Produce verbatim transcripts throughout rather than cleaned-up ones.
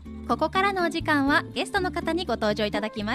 ここからのお時間はゲストの方にご登場いただきます。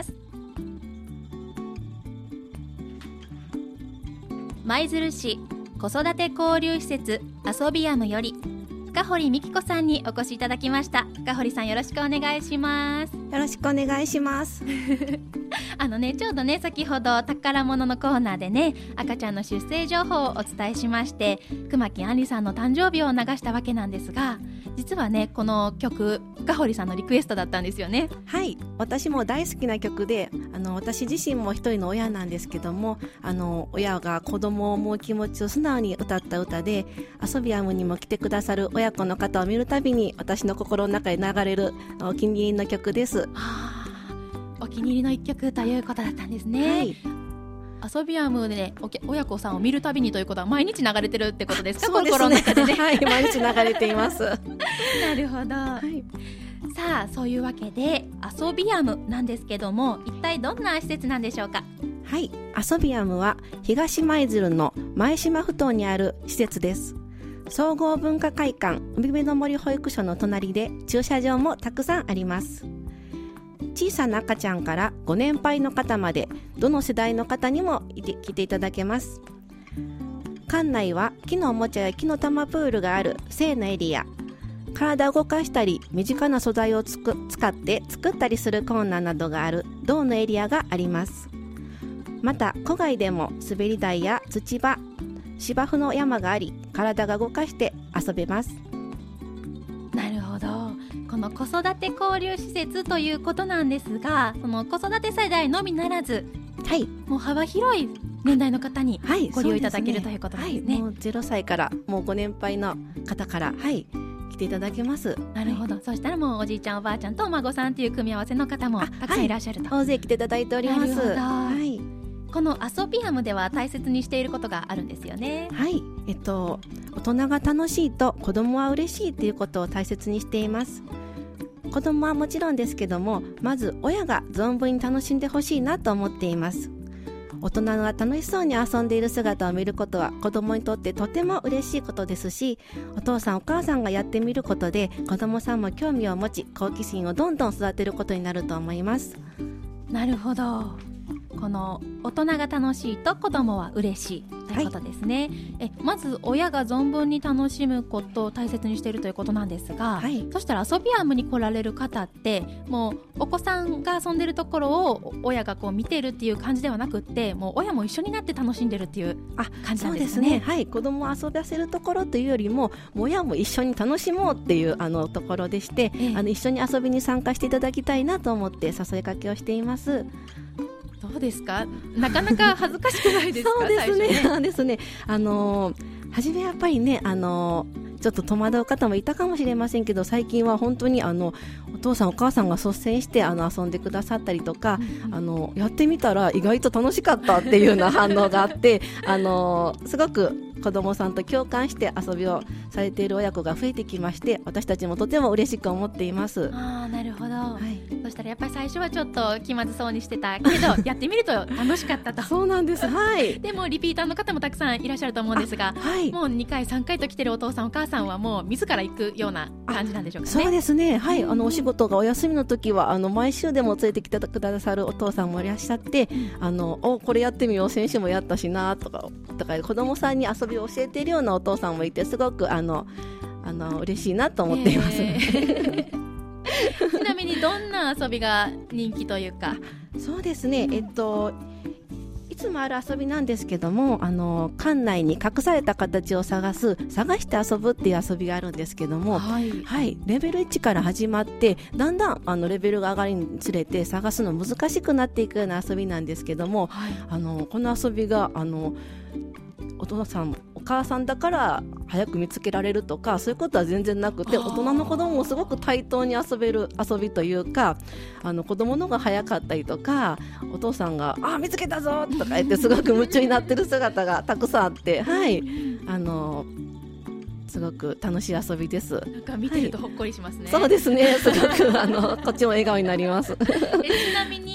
舞鶴市子育て交流施設アソビアムより深堀美希子さんにお越しいただきました。深堀さん、よろしくお願いします。 よろしくお願いしますあのね、ちょうどね、先ほど宝物のコーナーでね、赤ちゃんの出生情報をお伝えしまして、熊木杏里さんの誕生日を流したわけなんですが、実はね、この曲深堀さんのリクエストだったんですよね。 はい、私も大好きな曲で、あの私自身も一人の親なんですけども、あの親が子供を思う気持ちを素直に歌った歌で、アソビアムにも来てくださる親子の方を見るたびに私の心の中で流れるお気に入りの曲です。はあ、お気に入りの一曲ということだったんですね。はい、アソビアムで、ね、親子さんを見るたびにということは毎日流れてるってことですか？ そうですね、 心の中でねはい、毎日流れていますなるほど、はい、さあ、そういうわけでアソビアムなんですけども、一体どんな施設なんでしょうか？ はい、アソビアムは東舞鶴の前島ふ頭にある施設です。総合文化会館海辺の森保育所の隣で駐車場もたくさんあります。小さな赤ちゃんからご年配の方まで、どの世代の方にも来ていただけます。館内は木のおもちゃや木の玉プールがある性のエリア、体を動かしたり身近な素材をつく使って作ったりするコーナーなどがある銅のエリアがあります。また戸外でも滑り台や土場、芝生の山があり、体が動かして遊べます。 なるほど。この子育て交流施設ということなんですが、その子育て世代のみならず、はい、もう幅広い年代の方にご利用いただける、はい、ということなんですね。はい、もうゼロさいからもうご年配の方から、はい、来ていただけます。 なるほど、はい、そしたらもうおじいちゃんおばあちゃんとお孫さんという組み合わせの方もたくさんいらっしゃると。 はい、大勢来ていただいております。 はい、このアソビアムでは大切にしていることがあるんですよね。 はい、えっと、大人が楽しいと子供は嬉しいということを大切にしています。子供はもちろんですけども、まず親が存分に楽しんでほしいなと思っています。大人が楽しそうに遊んでいる姿を見ることは子供にとってとても嬉しいことですし、お父さんお母さんがやってみることで子供さんも興味を持ち、好奇心をどんどん育てることになると思います。 なるほど。この大人が楽しいと子供は嬉しいということですね。はい、えまず親が存分に楽しむことを大切にしているということなんですが、はい、そしたらアソビアムに来られる方ってもうお子さんが遊んでるところを親がこう見てるっていう感じではなくって、もう親も一緒になって楽しんでるっていう感じなんですね。 そうですね、はい、子供を遊ばせるところというよりも、もう親も一緒に楽しもうっていうあのところでして、ええ、あの一緒に遊びに参加していただきたいなと思って誘いかけをしています。 どうですか？なかなか恥ずかしくないですか？ そうですね、 最初ねですね、あのー、初めやっぱりね、あのー、ちょっと戸惑う方もいたかもしれませんけど、最近は本当にあのお父さんお母さんが率先してあの遊んでくださったりとか、うん、あのやってみたら意外と楽しかったっていうような反応があってあのー、すごく子どもさんと共感して遊びをされている親子が増えてきまして、私たちもとても嬉しく思っています。 あー、なるほど、はい、そしたらやっぱり最初はちょっと気まずそうにしてたけどやってみると楽しかったと。 そうなんです、はい、 でもリピーターの方もたくさんいらっしゃると思うんですが、はい、もうにかいさんかいと来てるお父さんお母さんはもう自ら行くような感じなんでしょうかね。 そうですね、はい、あのお仕事がお休みの時はあの毎週でも連れてきてくださるお父さんもいらっしゃって、あのおこれやってみよう、先週もやったしなとか、とか子どもさんに遊びを教えているようなお父さんもいて、すごくあのあの嬉しいなと思っています、えー、ちなみにどんな遊びが人気というか。 そうですね、えっといつもある遊びなんですけども、あの館内に隠された形を探す探して遊ぶっていう遊びがあるんですけども、はいはい、レベルいちから始まってだんだんあのレベルが上がるにつれて探すの難しくなっていくような遊びなんですけども、はい、あのこの遊びがあのお父さんお母さんだから早く見つけられるとか、そういうことは全然なくて、大人の子供もすごく対等に遊べる遊びというか、あの子供の方が早かったりとか、お父さんがあ見つけたぞとか言ってすごく夢中になってる姿がたくさんあって、はい、あのすごく楽しい遊びです。 なんか見てるとほっこりしますね、 はい、そうですね、すごくあのこっちも笑顔になりますえちなみに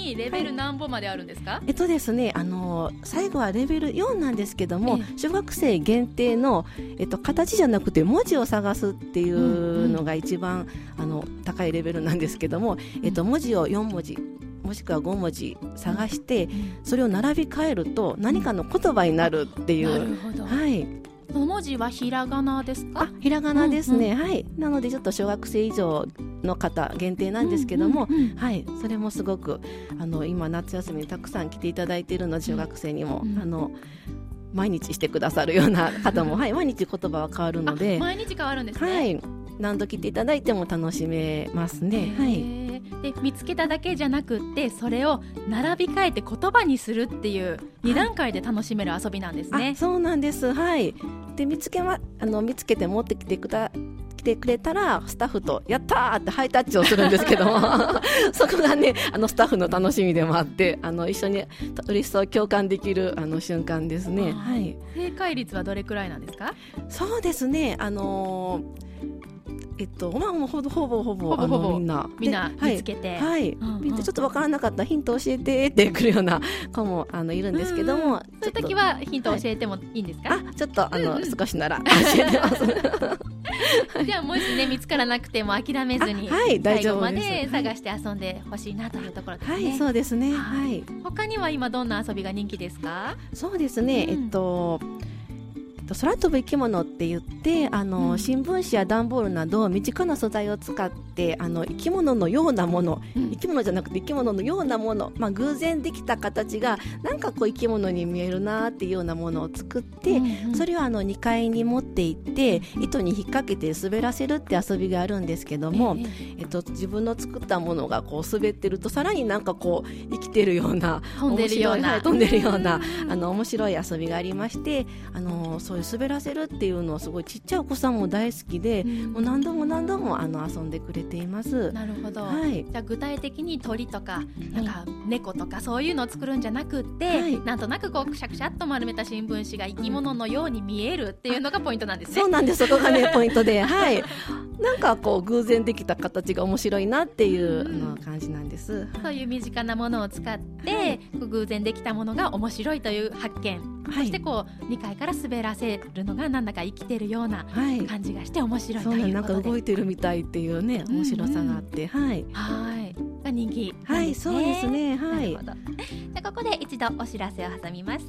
にレベル何本まであるんですか？はい、 えっとですね、あの最後はレベルよんなんですけども、小学生限定の、えっと、形じゃなくて文字を探すっていうのが一番、うんうん、あの高いレベルなんですけども、えっと、文字をよんもじもしくはごもじ探して、うん、それを並び替えると何かの言葉になるっていう、 なるほど、 はい、 その文字はひらがなですか？ あ、ひらがなですね、うんうん、はい。なのでちょっと小学生以上の方限定なんですけども、うんうんうん、はい、それもすごくあの今夏休みにたくさん来ていただいているので、小学生にも、うん、あの毎日してくださるような方も、はい、毎日言葉は変わるので、 毎日変わるんですね。 はい、何度来ていただいても楽しめますね。はい。 で見つけただけじゃなくってそれを並び替えて言葉にするっていうに段階で楽しめる遊びなんですね。 あ、そうなんです。はい。で見つけまあの見つけて持ってきてくだ来てくれたらスタッフとやったーってハイタッチをするんですけどもそこがねあのスタッフの楽しみでもあって、あの一緒に嬉しそう共感できるあの瞬間ですね。はい。 正解率はどれくらいなんですか？ そうですね、あのーえっとまあ、もうほぼほぼほぼほぼほぼあのみんなみんな見つけて、 はい、はいうんうん、 見てちょっとわからなかったヒント教えてってくるような子もあのいるんですけども、うんうん、 そういう時はヒント教えてもいいんですか？ はい、あ、ちょっとあの、うんうん、少しなら教えてますじゃあもしね見つからなくても諦めずに、はい、最後まで探して遊んでほしいなというところですね。 はい、そうですね、はい、 他には今どんな遊びが人気ですか？ そうですね、うん、えっと空飛ぶ生き物って言ってあの、うん、新聞紙や段ボールなど身近な素材を使ってあの生き物のようなもの、うん、生き物じゃなくて生き物のようなもの、まあ、偶然できた形がなんかこう生き物に見えるなっていうようなものを作って、うんうん、それをあのにかいに持って行って糸に引っ掛けて滑らせるって遊びがあるんですけども、えーえっと、自分の作ったものがこう滑ってるとさらになんかこう生きてるような飛んでるような、 はい、飛んでるようなあの面白い遊びがありまして、あのそういう滑らせるっていうのはすごいちっちゃいお子さんも大好きで、うん、もう何度も何度もあの遊んでくれています。 なるほど、 はい、 じゃあ具体的に鳥とか、なんか猫とかそういうのを作るんじゃなくって、はい、なんとなくこうくしゃくしゃっと丸めた新聞紙が生き物のように見えるっていうのがポイントなんですね。 そうなんです、そこがねポイントで、はい、なんかこう偶然できた形が面白いなっていう、うん、あの感じなんです。 そういう身近なものを使って、はい、偶然できたものが面白いという発見、はい、そしてこうにかいから滑らせるのがなんだか生きてるような感じがして面白いということで、はい、 なんか動いてるみたいっていうね面白さがあって、うんうん、はい、 はいが人気なんですね。 はい、そうですね、はい、 なるほど。でここで一度お知らせを挟みます。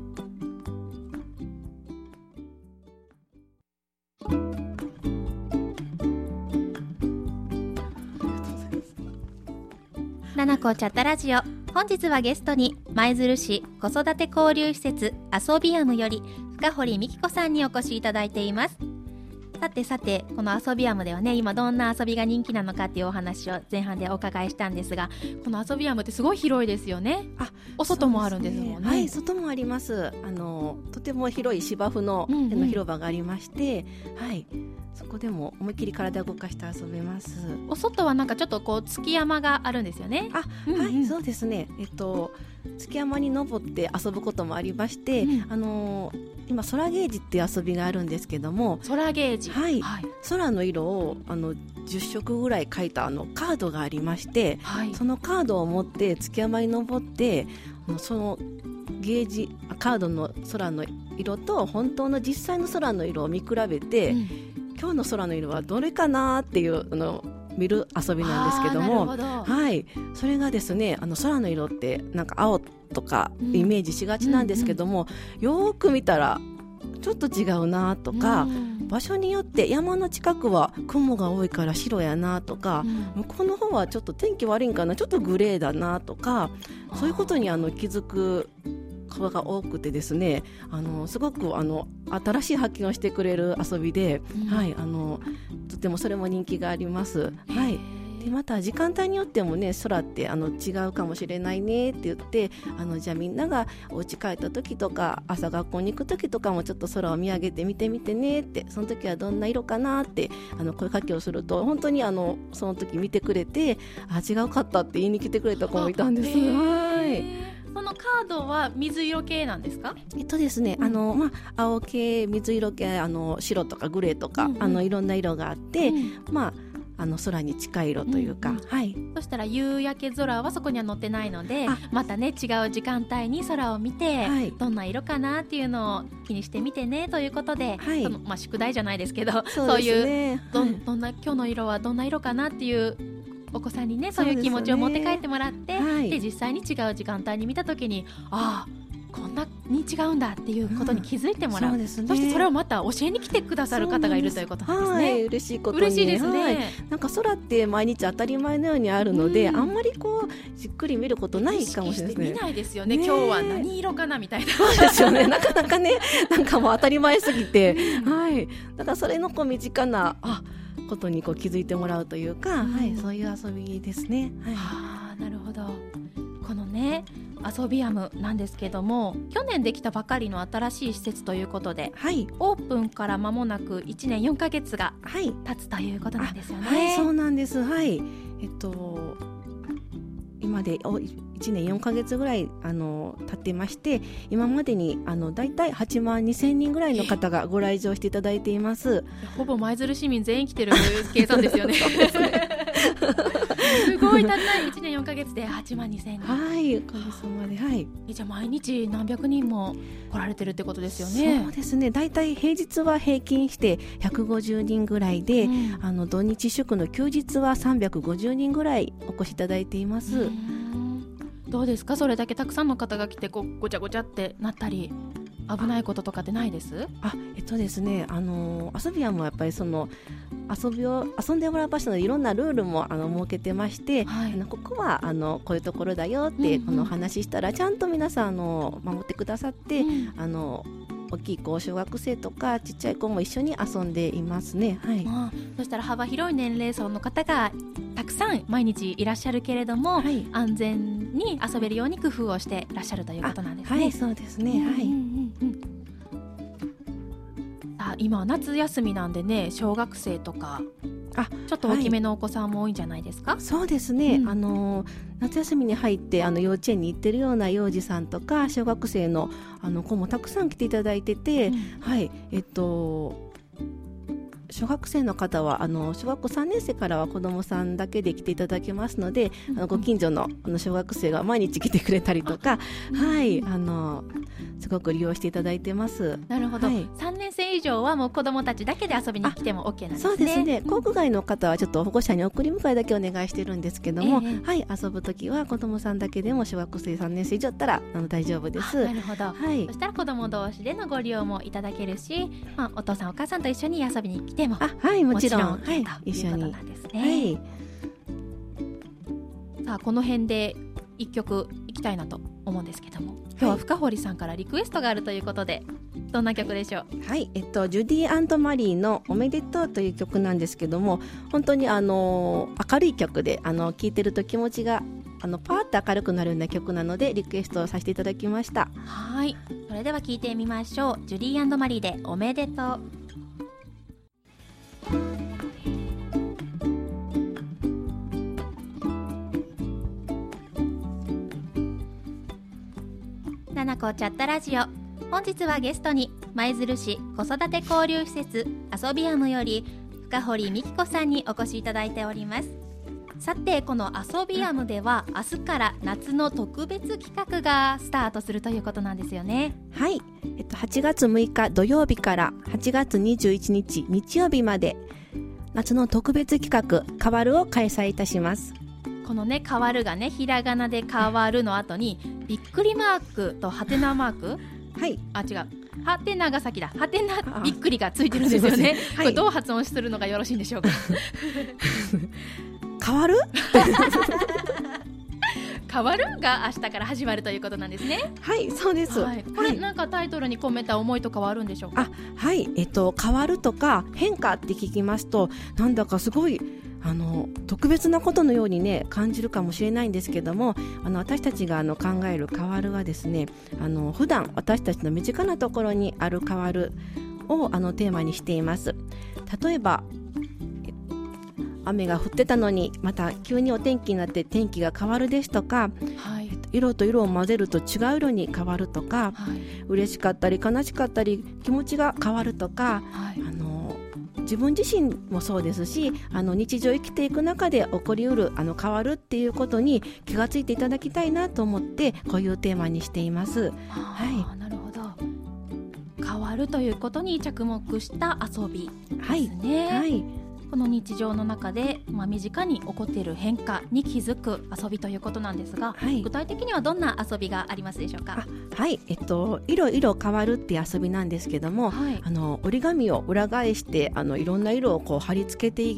ななこチャットラジオ、本日はゲストに舞鶴市子育て交流施設アソビアムより深堀美希子さんにお越しいただいています。さてさて、このアソビアムではね、今どんな遊びが人気なのかっていうお話を前半でお伺いしたんですが、このアソビアムってすごい広いですよね。あ、お外もあるんですもんね。 はい、外もあります。あのとても広い芝生の、うんうん、広場がありまして、はい、そこでも思いっきり体を動かして遊べます。 お外はなんかちょっとこう築山があるんですよね。 あ、うんうん、はい、そうですね。えっと築山に登って遊ぶこともありまして、うん、あの今空ゲージっていう遊びがあるんですけども、 空ゲージ、 はいはい、空の色をあのじゅっしょくぐらい描いたあのカードがありまして、はい、そのカードを持って築山に登ってそのゲージカードの空の色と本当の実際の空の色を見比べて、うん、今日の空の色はどれかなっていうのを見る遊びなんですけども、はい、それがですね、あの空の色ってなんか青とかイメージしがちなんですけども、うんうんうん、よーく見たらちょっと違うなとか、うん、場所によって山の近くは雲が多いから白やなとか、うん、向こうの方はちょっと天気悪いんかな、ちょっとグレーだなとか、そういうことにあの気づくことが多くてですね、あのすごくあの新しい発見をしてくれる遊びで、うん、はい、あのとてもそれも人気があります。はい、でまた時間帯によってもね、空ってあの違うかもしれないねって言って、あのじゃあみんながお家帰った時とか朝学校に行く時とかもちょっと空を見上げて見てみてねって、その時はどんな色かなってあの声かけをすると、本当にあのその時見てくれて、あ違うかったって言いに来てくれた子もいたんです。はい、 そのカードは水色系なんですか？ えっとですね、あのまあ、青系、水色系、あの白とかグレーとか、うんうん、あのいろんな色があって、うん、まああの空に近い色というか、うんうん、はい、 そしたら夕焼け空はそこには載ってないので、またね違う時間帯に空を見て、はい、どんな色かなっていうのを気にしてみてねということで、はい、そのまあ、宿題じゃないですけど、そういう、ど、はい、どんな今日の色はどんな色かなっていうお子さんにねそういう気持ちを持って帰ってもらって、はい、で実際に違う時間帯に見た時にああこんなに違うんだっていうことに気づいてもらう、うん、 そうですね、そしてそれをまた教えに来てくださる方がいるということなんですね。 はい、嬉しいことに嬉しいですね、はい、 なんか空って毎日当たり前のようにあるので、うん、あんまりこうじっくり見ることないかもしれないですね。意識して見ないですよね、ね、今日は何色かなみたいな。そうですよね、なかなかねなんかもう当たり前すぎて、はい、だからそれのこう身近なあことにこう気づいてもらうというか、うん、はい、そういう遊びですね。はい、 あ、なるほど。このね遊びやむなんですけども、去年できたばかりの新しい施設ということで、はい、オープンから間もなくいちねんよんかげつが経つということなんですよね。 はい、はい、そうなんです。はい、えっと今でいちねんよんかげつぐらいあの経ってまして、今までにあのだいたいはちまんにせんにんぐらいの方がご来場していただいています。 ほぼ舞鶴市民全員来てる計算ですよね。そうですね。すごい、たったいちねんよんかげつではちまんにせんにん。 はい、おかげさまで、はい、 えじゃあ毎日何百人も来られてるってことですよね。 そうですね、だいたい平日は平均してひゃくごじゅうにんぐらいで、うん、あの土日祝の休日はさんびゃくごじゅうにんぐらいお越しいただいています。うん、 どうですか、それだけたくさんの方が来てこうごちゃごちゃってなったり危ないこととかってないです？ あ、えっとですね、あの遊び屋もやっぱりその遊びを遊んでもらう場所のいろんなルールもあの設けてまして、はい、あのここはあのこういうところだよってこのお話ししたら、ちゃんと皆さんあの守ってくださって、うん、あの大きい子小学生とかちっちゃい子も一緒に遊んでいますね。はい、 ああ、そしたら幅広い年齢層の方がたくさん毎日いらっしゃるけれども、はい、安全に遊べるように工夫をしていらっしゃるということなんですね。 はい、そうですね。はい、うんうんうん、 あ、今夏休みなんでね、小学生とかあちょっと大きめのお子さんも多いんじゃないですか？はい、 そうですね、うん、あの夏休みに入ってあの幼稚園に行ってるような幼児さんとか小学生 の, あの子もたくさん来ていただいてて、うん、はい、えっと小学生の方はあの小学校さんねん生からは子どもさんだけで来ていただけますので、うん、あのご近所 の, あの小学生が毎日来てくれたりとか、はい、あのすごく利用していただいてます。 なるほど、はい、さんねん生以上はもう子どもたちだけで遊びに来ても OK なんですね。 そうですね、校区外の方はちょっと保護者に送り迎えだけお願いしてるんですけども、えーはい、遊ぶときは子どもさんだけでも小学生さんねん生以上だったらあの大丈夫です。 なるほど、はい、そしたら子ども同士でのご利用もいただけるし、まあ、お父さんお母さんと一緒に遊びに来ても、 あ、はい、もちろん、 もちろん、はい、一緒にということなんですね。はい、さあこの辺で一曲いきたいなと思うんですけども、今日は深堀さんからリクエストがあるということで、どんな曲でしょう？ はい、えっと、ジュディ&マリーのおめでとうという曲なんですけども、本当にあの明るい曲であの聴いてると気持ちがあのパーッと明るくなるような曲なのでリクエストをさせていただきました。 はい、それでは聴いてみましょう。ジュディ&マリーでおめでとう。ななこチャットラジオ、本日はゲストに舞鶴市子育て交流施設遊びやむより深堀美希子さんにお越しいただいております。さてこの遊びやむでは明日から夏の特別企画がスタートするということなんですよね。 はい、えっと、はちがつむいか土曜日からはちがつにじゅういちにち日曜日まで夏の特別企画変わるを開催いたします。 このね、変わるがね、ひらがなで変わるの後にびっくりマークとハテナマークはい、 あ、違う、ハテナが先だ、ハテナびっくりがついてるんですよね。これどう発音するのがよろしいんでしょうか？ 変わる変わるが明日から始まるということなんですね。 はい、そうです。 はい、これなんかタイトルに込めた思いとかはあるんでしょうか？ あ、はい、えっと、変わるとか変化って聞きますと、なんだかすごいあの特別なことのようにね感じるかもしれないんですけども、あの私たちがあの考える変わるはですね、あの普段私たちの身近なところにある変わるをあのテーマにしています。例えば雨が降ってたのにまた急にお天気になって天気が変わるですとか、はい、色と色を混ぜると違う色に変わるとか、はい、嬉しかったり悲しかったり気持ちが変わるとか、はい、あの自分自身もそうですし、あの日常生きていく中で起こりうるあの変わるっていうことに気がついていただきたいなと思ってこういうテーマにしています。 はい、なるほど。変わるということに着目した遊びですね。はいはい、この日常の中で、まあ、身近に起こっている変化に気づく遊びということなんですが、はい、具体的にはどんな遊びがありますでしょうか？ あ、はい、えっと、いろいろ変わるって遊びなんですけども、はい、あの折り紙を裏返してあのいろんな色をこう貼り付けていって、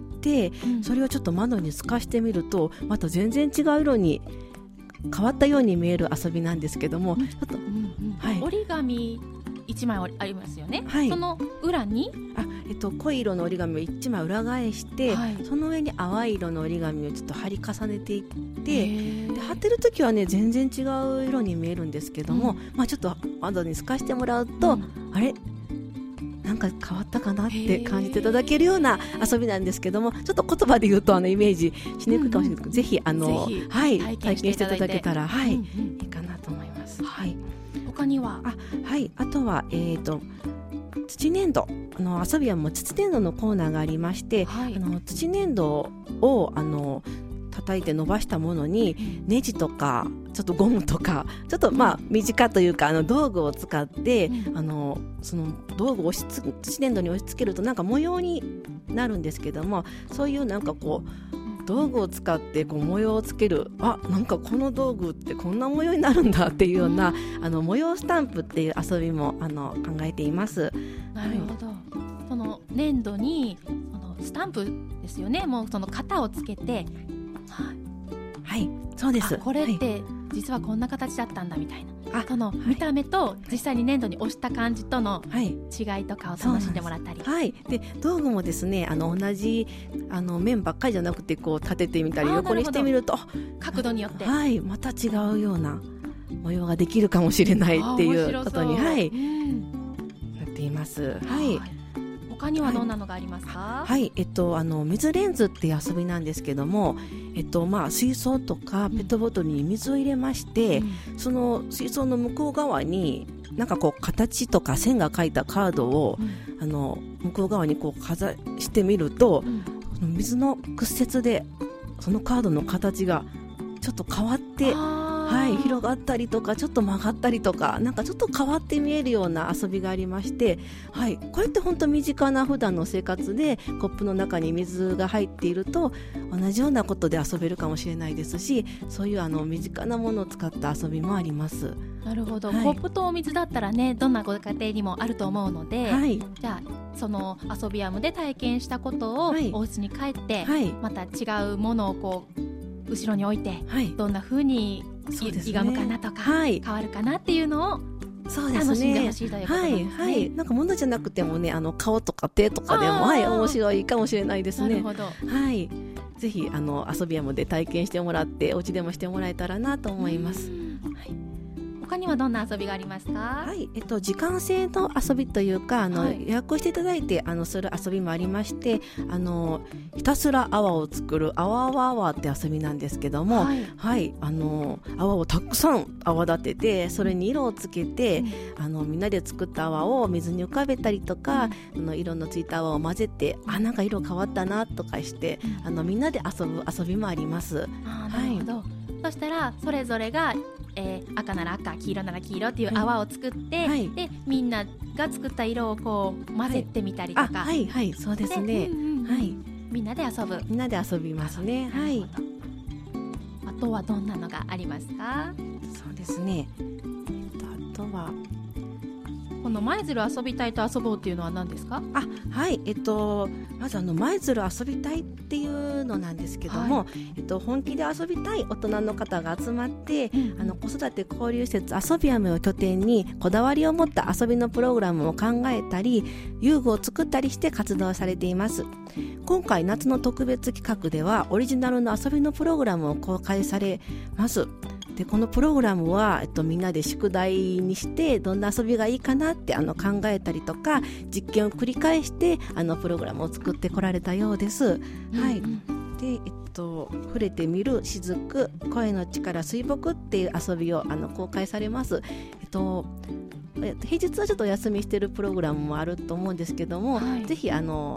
うん、それをちょっと窓に透かしてみるとまた全然違う色に変わったように見える遊びなんですけども、うん、ちょっと、うんうん、 はい、折り紙いちまいありますよね。はい、その裏にあ、えっと、濃い色の折り紙をいちまい裏返して、はい、その上に淡い色の折り紙をちょっと貼り重ねていってで貼ってる時はね全然違う色に見えるんですけども、うん、まあ、ちょっと窓に透かしてもらうと、うん、あれなんか変わったかなって感じていただけるような遊びなんですけども、ちょっと言葉で言うとあのイメージしにくいかもしれないけど、うんうん、ぜひあのぜひ、はい、体験していただけたら、はい、うんうん、いいかなと思います。はい、 他にはあ、はい、あとは、えーと、土粘土、あの遊びはもう土粘土のコーナーがありまして、はい、あの土粘土をあの叩いて伸ばしたものにネジとかちょっとゴムとかちょっとまあ身近というかあの道具を使って、うん、あのその道具を押しつ土粘土に押し付けるとなんか模様になるんですけども、そういうなんかこう道具を使ってこう模様をつける、あ、なんかこの道具ってこんな模様になるんだっていうような、うん、あの模様スタンプっていう遊びもあの考えています。 なるほど、はい、その粘土にそのスタンプですよね。もうその型をつけて、 はい、はい、そうです。 これって実はこんな形だったんだみたいな、その見た目と実際に粘土に押した感じとの違いとかを楽しんでもらったり、 はい、で道具もですね、あの同じあの面ばっかりじゃなくてこう立ててみたり横にしてみると角度によって、 はい、また違うような模様ができるかもしれないっていうことに、はい、うん、なっています。はい、 他にはどんなのがありますか？ はい、はい、えっと、あの水レンズっていう遊びなんですけども、えっとまあ、水槽とかペットボトルに水を入れまして、うん、その水槽の向こう側になんかこう形とか線が描いたカードを、うん、あの向こう側にこうかざしてみると、うん、水の屈折でそのカードの形がちょっと変わって、はい、広がったりとかちょっと曲がったりとかなんかちょっと変わって見えるような遊びがありまして、はい、これって本当身近な普段の生活でコップの中に水が入っていると同じようなことで遊べるかもしれないですし、そういうあの身近なものを使った遊びもあります。 なるほど、はい、コップとお水だったらねどんなご家庭にもあると思うので、はい、じゃあその遊びやむで体験したことをお家に帰って、はい、また違うものをこう後ろに置いて、はい、どんな風に歪むかなとか、はい、変わるかなっていうのを楽しんでほしいということなんですね。はいはい、 なんか物じゃなくてもね、あの顔とか手とかでも、はい、面白いかもしれないですね。 なるほど、 はい、ぜひあの遊び山で体験してもらってお家でもしてもらえたらなと思います。はい、 他にはどんな遊びがありますか？ はい、えっと、時間制の遊びというかあの、はい、予約していただいてあのする遊びもありまして、あのひたすら泡を作る泡泡泡って遊びなんですけども、はい、はい、あの泡をたくさん泡立ててそれに色をつけて、うん、あのみんなで作った泡を水に浮かべたりとか、うん、あの色のついた泡を混ぜて、あ、なんか色変わったなとかして、うん、あのみんなで遊ぶ遊びもあります。 あ、なるほど、はい、そしたらそれぞれがえー、赤なら赤、黄色なら黄色っていう泡を作って、はい、でみんなが作った色をこう混ぜてみたりとか、 はい、はいはい、そうですね、うんうん、はい、 みんなで遊ぶみんなで遊びますね。はい、 あとはどんなのがありますか？ そうですね、あとはこの舞鶴遊びたいと遊ぼうっていうのは何ですか？ あ、はい、えっとまずあの舞鶴遊びたいっていうのなんですけども、はい、えっと、本気で遊びたい大人の方が集まって、うん、あの子育て交流施設遊びやめを拠点にこだわりを持った遊びのプログラムを考えたり遊具を作ったりして活動されています。今回夏の特別企画ではオリジナルの遊びのプログラムを公開されます。でこのプログラムは、えっと、みんなで宿題にしてどんな遊びがいいかなってあの考えたりとか実験を繰り返してあのプログラムを作ってこられたようです。うんうん、はい、で、えっと、触れてみる雫、声の力、水墨っていう遊びをあの公開されます。えっと平日はちょっとお休みしてるプログラムもあると思うんですけども、はい、ぜひあの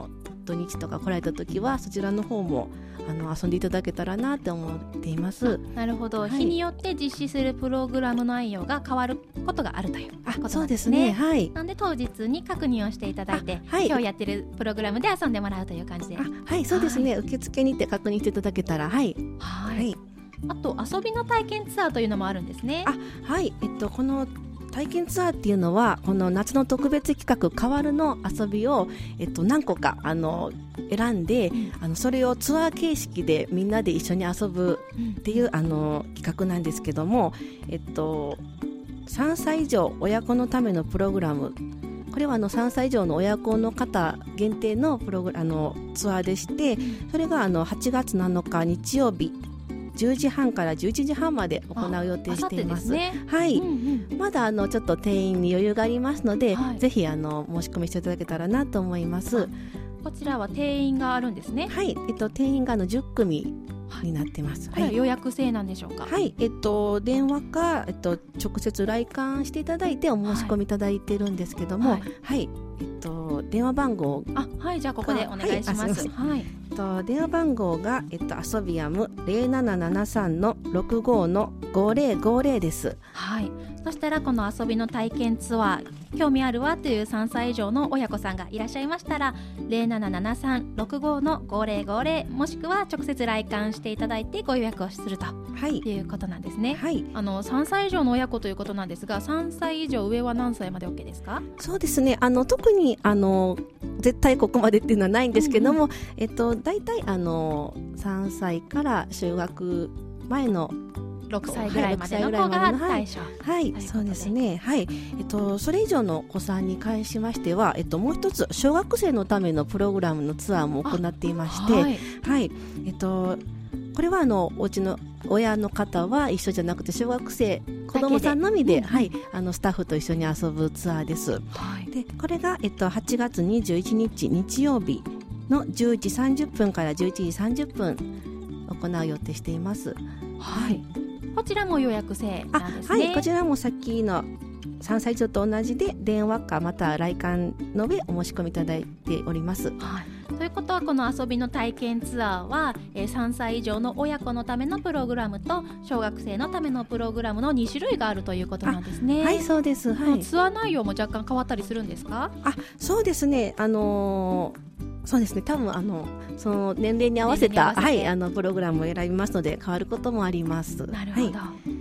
土日とか来られた時はそちらの方もあの遊んでいただけたらなって思っています。 なるほど、はい、日によって実施するプログラム内容が変わることがあるということなんですね。 あ、そうですね、はい、 なんで当日に確認をしていただいて、はい、今日やってるプログラムで遊んでもらうという感じで。 あ、はい、そうですね、はい、受付にて確認していただけたら、はい、 はいはい、あと遊びの体験ツアーというのもあるんですね。 あ、はい、えっとこの体験ツアーっていうのはこの夏の特別企画変わるの遊びを、えっと、何個かあの選んで、うん、あのそれをツアー形式でみんなで一緒に遊ぶっていう、うん、あの企画なんですけども、えっと、さんさい以上親子のためのプログラム、これはあのさんさい以上の親子の方限定のプログラあのツアーでして、それがあのはちがつなのか日曜日じゅうじはんからじゅういちじはんまで行う予定しています。 ね、 はい、 うんうん、 まだあのちょっと定員に余裕がありますので、はい、ぜひあの申し込みしていただけたらなと思います。 こちらは定員があるんですね。 はい、えっと、定員があのじゅっくみになってます。 はい、これは予約制なんでしょうか。 はい、えっと、電話か、えっと、直接来館していただいてお申し込みいただいてるんですけども、はい、はい、えっと、電話番号、 あ、はい、じゃあここでお願いします。はい、 えっと、電話番号が、えっと、アソビアム ゼロななななさんのろくごのごぜろごぜろ です。 はい、そしたらこの遊びの体験ツアー興味あるわというさんさい以上の親子さんがいらっしゃいましたらゼロななななさんろくごのごぜろごぜろもしくは直接来館していただいてご予約をすると、はい、いうことなんですね。 はい、 あのさんさい以上の親子ということなんですが、さんさい以上上は何歳まで OK ですか？ そうですね、あの特にあの絶対ここまでっていうのはないんですけども、うんうん、えっと、だいたいあのさんさいから就学前のろくさいぐらいまでの子が対象、 はい、はい、そうですね、はい、えっと、それ以上のお子さんに関しましては、えっと、もう一つ小学生のためのプログラムのツアーも行っていまして、はい、はい、えっと、これはあのお家の親の方は一緒じゃなくて小学生子どもさんのみで、うん、はい、あのスタッフと一緒に遊ぶツアーです。はい、でこれが、えっと、はちがつにじゅういちにち日曜日のじゅういちじさんじゅっぷんからじゅういちじさんじゅっぷん行う予定しています。 はい、こちらも予約制なんですね。 はい、こちらもさっきのさんさい以上と同じで電話かまた来館の上お申し込みいただいております。 はい、ということはこの遊びの体験ツアーは、えー、さんさい以上の親子のためのプログラムと小学生のためのプログラムのにしゅるいがあるということなんですね。 はい、そうです。はい、 ツアー内容も若干変わったりするんですか？ あ、そうですね、あのーそうですね、多分あのその年齢に合わせた、はい、あのプログラムを選びますので変わることもあります。 なるほど、はい、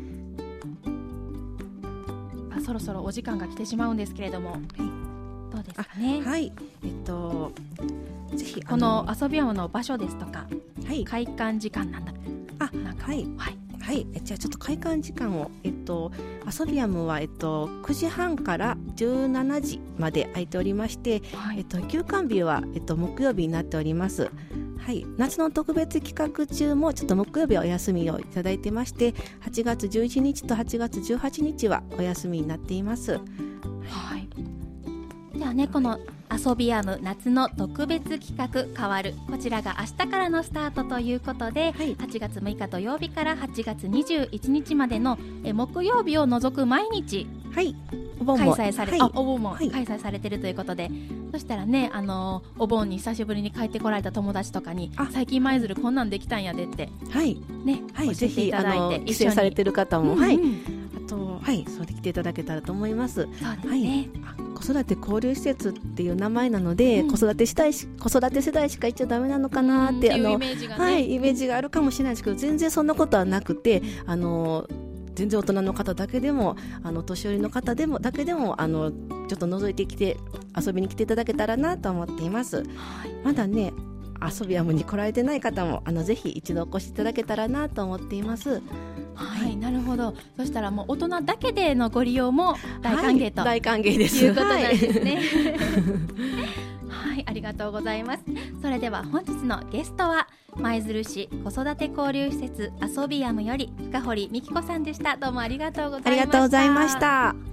あ、 そろそろお時間が来てしまうんですけれども、はい、どうですかね。 はい、えっとぜひこの遊び山の場所ですとか、 はい、 開館時間なんだ、 あ、なんか、はい、はいはい、じゃあちょっと開館時間を、えっと、アソビアムは、えっと、くじはんからじゅうしちじまで空いておりまして、はい、えっと、休館日は、えっと、木曜日になっております。はい、夏の特別企画中もちょっと木曜日はお休みをいただいてまして、はちがつじゅういちにちとはちがつじゅうはちにちはお休みになっています。はい 、ではね、この遊びやむ夏の特別企画変わる、こちらが明日からのスタートということで、はい、はちがつむいか土曜日からはちがつにじゅういちにちまでのえ木曜日を除く毎日、 はい、 お盆も開催され、はい、あ、お盆も開催されているということで、はい、そしたらね、あのお盆に久しぶりに帰ってこられた友達とかに、最近舞鶴こんなんできたんやでって、 はいね、 はい、 教えていただいて、 帰省されてる方も、うんうん、はい、あと、はい、そうで来ていただけたらと思います。 そうですね、 はい、子育て交流施設っていう名前なので、うん、子育て世代し子育て世代しか行っちゃダメなのかなって、うん、あのイメージがね、 はい、イメージがあるかもしれないですけど、全然そんなことはなくて、あの全然大人の方だけでも、あの年寄りの方でもだけでも、あのちょっと覗いてきて遊びに来ていただけたらなと思っています。はい、まだね、遊びやむに来られてない方も、あのぜひ一度お越しいただけたらなと思っています。 はい、なるほど。そしたらもう大人だけでのご利用も大歓迎と、 はい、大歓迎です。 いうことなんですね。はい、はい、ありがとうございます。それでは本日のゲストは舞鶴市子育て交流施設遊びやむより深堀美希子さんでした。どうもありがとうございました。 ありがとうございました。